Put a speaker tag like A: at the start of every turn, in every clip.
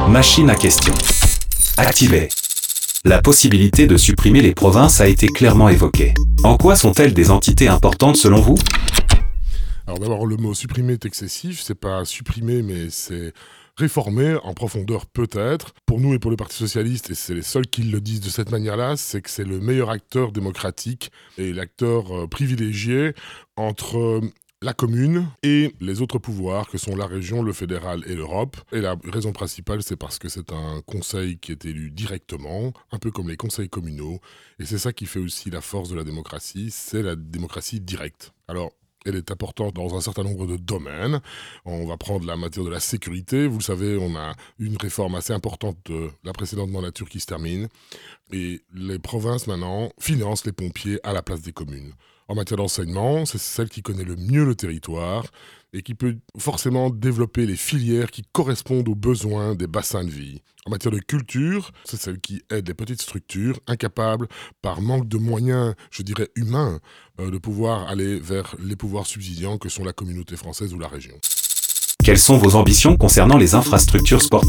A: Machine à questions. Activée. La possibilité de supprimer les provinces a été clairement évoquée. En quoi sont-elles des entités importantes selon vous ?
B: Alors d'abord, le mot supprimer est excessif, c'est pas supprimer, mais c'est réformer en profondeur peut-être. Pour nous et pour le Parti Socialiste, et c'est les seuls qui le disent de cette manière-là, c'est que c'est le meilleur acteur démocratique et l'acteur privilégié entre la commune et les autres pouvoirs que sont la région, le fédéral et l'Europe. Et la raison principale, c'est parce que c'est un conseil qui est élu directement, un peu comme les conseils communaux. Et c'est ça qui fait aussi la force de la démocratie, c'est la démocratie directe. Alors, elle est importante dans un certain nombre de domaines. On va prendre la matière de la sécurité. Vous le savez, on a une réforme assez importante de la précédente mandature qui se termine. Et les provinces, maintenant, financent les pompiers à la place des communes. En matière d'enseignement, c'est celle qui connaît le mieux le territoire et qui peut forcément développer les filières qui correspondent aux besoins des bassins de vie. En matière de culture, c'est celle qui aide les petites structures incapables, par manque de moyens, je dirais humains, de pouvoir aller vers les pouvoirs subsidiants que sont la communauté française ou la région.
A: Quelles sont vos ambitions concernant les infrastructures sportives ?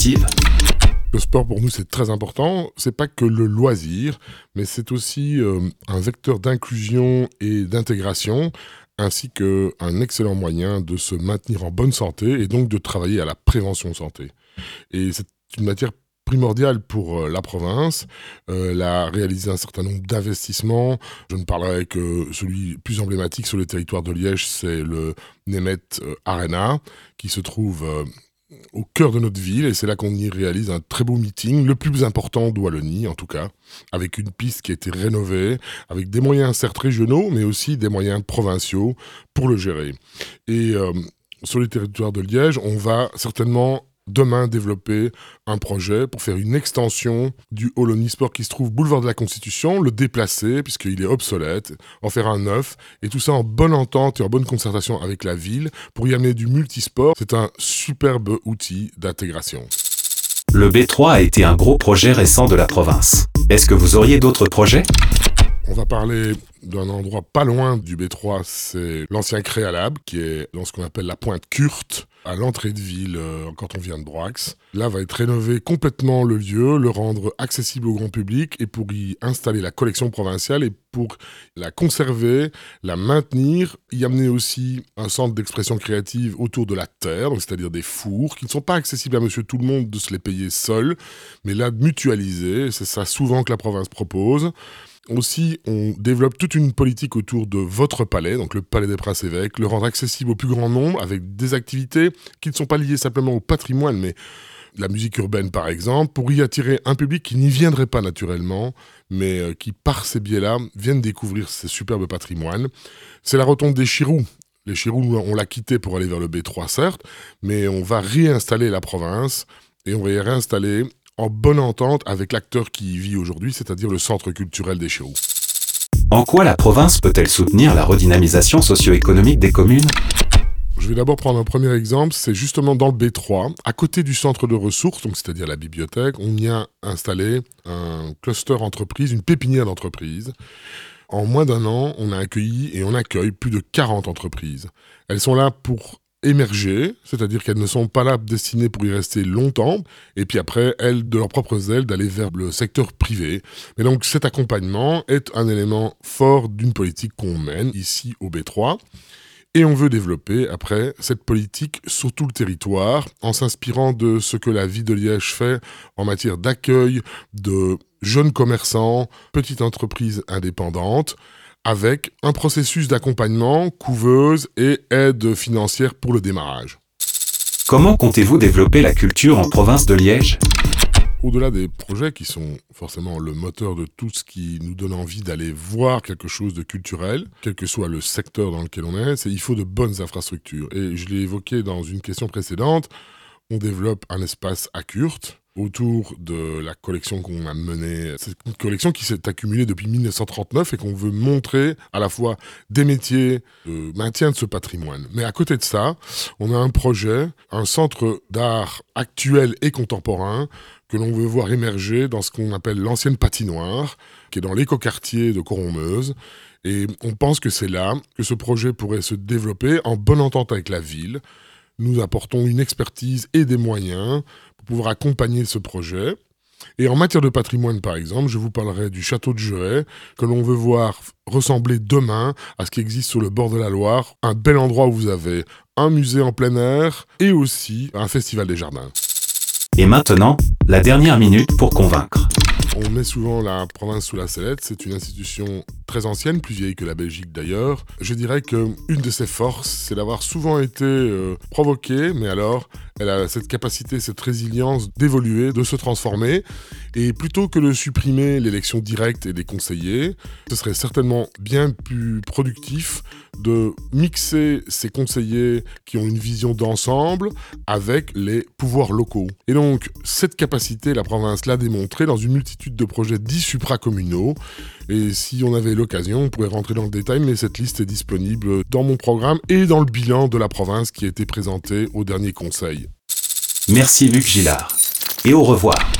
B: Le sport, pour nous, c'est très important. C'est pas que le loisir, mais c'est aussi un vecteur d'inclusion et d'intégration, ainsi qu'un excellent moyen de se maintenir en bonne santé et donc de travailler à la prévention santé. Et c'est une matière primordiale pour la province. Elle a réalisé un certain nombre d'investissements. Je ne parlerai que celui plus emblématique sur le territoire de Liège, c'est le Nemet Arena, qui se trouve au cœur de notre ville, et c'est là qu'on y réalise un très beau meeting, le plus important de Wallonie en tout cas, avec une piste qui a été rénovée, avec des moyens certes régionaux, mais aussi des moyens provinciaux pour le gérer. Et sur le territoire de Liège, on va certainement demain développer un projet pour faire une extension du hall omnisport qui se trouve boulevard de la Constitution, le déplacer puisqu'il est obsolète, en faire un neuf, et tout ça en bonne entente et en bonne concertation avec la ville pour y amener du multisport. C'est un superbe outil d'intégration.
A: Le B3 a été un gros projet récent de la province. Est-ce que vous auriez d'autres projets ?
B: On va parler d'un endroit pas loin du B3, c'est l'ancien Créalab, qui est dans ce qu'on appelle la pointe Kurt, à l'entrée de ville quand on vient de Broix. Là va être rénové complètement le lieu, le rendre accessible au grand public et pour y installer la collection provinciale et pour la conserver, la maintenir, y amener aussi un centre d'expression créative autour de la terre, donc c'est-à-dire des fours qui ne sont pas accessibles à monsieur tout le monde de se les payer seul, mais là de mutualiser, c'est ça souvent que la province propose. Aussi, on développe toute une politique autour de votre palais, donc le palais des Princes-Évêques, le rendre accessible au plus grand nombre avec des activités qui ne sont pas liées simplement au patrimoine, mais la musique urbaine par exemple, pour y attirer un public qui n'y viendrait pas naturellement, mais qui par ces biais-là viennent découvrir ces superbes patrimoines. C'est la rotonde des Chiroux. Les Chiroux, on l'a quitté pour aller vers le B3 certes, mais on va réinstaller la province et on va y réinstaller en bonne entente avec l'acteur qui y vit aujourd'hui, c'est-à-dire le centre culturel des Chiroux.
A: En quoi la province peut-elle soutenir la redynamisation socio-économique des communes ?
B: Je vais d'abord prendre un premier exemple, c'est justement dans le B3, à côté du centre de ressources, donc c'est-à-dire la bibliothèque, on y a installé un cluster entreprise, une pépinière d'entreprises. En moins d'un an, on a accueilli et on accueille plus de 40 entreprises. Elles sont là pour émerger, c'est-à-dire qu'elles ne sont pas là destinées pour y rester longtemps, et puis après, elles, de leurs propres ailes, d'aller vers le secteur privé. Mais donc cet accompagnement est un élément fort d'une politique qu'on mène ici au B3, et on veut développer après cette politique sur tout le territoire, en s'inspirant de ce que la ville de Liège fait en matière d'accueil de jeunes commerçants, petites entreprises indépendantes, avec un processus d'accompagnement, couveuse et aide financière pour le démarrage.
A: Comment comptez-vous développer la culture en province de Liège ?
B: Au-delà des projets qui sont forcément le moteur de tout ce qui nous donne envie d'aller voir quelque chose de culturel, quel que soit le secteur dans lequel on est, il faut de bonnes infrastructures. Et je l'ai évoqué dans une question précédente, on développe un espace à Kurt, autour de la collection qu'on a menée. C'est une collection qui s'est accumulée depuis 1939 et qu'on veut montrer à la fois des métiers de maintien de ce patrimoine. Mais à côté de ça, on a un projet, un centre d'art actuel et contemporain que l'on veut voir émerger dans ce qu'on appelle l'ancienne patinoire, qui est dans l'écoquartier de Coronmeuse. Et on pense que c'est là que ce projet pourrait se développer en bonne entente avec la ville. Nous apportons une expertise et des moyens pour pouvoir accompagner ce projet. Et en matière de patrimoine, par exemple, je vous parlerai du château de Jehay, que l'on veut voir ressembler demain à ce qui existe sur le bord de la Loire, un bel endroit où vous avez un musée en plein air et aussi un festival des jardins.
A: Et maintenant, la dernière minute pour convaincre.
B: On met souvent la province sous la sellette, c'est une institution très ancienne, plus vieille que la Belgique d'ailleurs. Je dirais qu'une de ses forces, c'est d'avoir souvent été provoquée, mais alors elle a cette capacité, cette résilience d'évoluer, de se transformer. Et plutôt que de supprimer l'élection directe et des conseillers, ce serait certainement bien plus productif de mixer ces conseillers qui ont une vision d'ensemble avec les pouvoirs locaux. Et donc, cette capacité, la province l'a démontrée dans une multitude de projets dits supracommunaux. Et si on avait l'occasion, on pourrait rentrer dans le détail, mais cette liste est disponible dans mon programme et dans le bilan de la province qui a été présenté au dernier conseil.
A: Merci Luc Gillard. Et au revoir.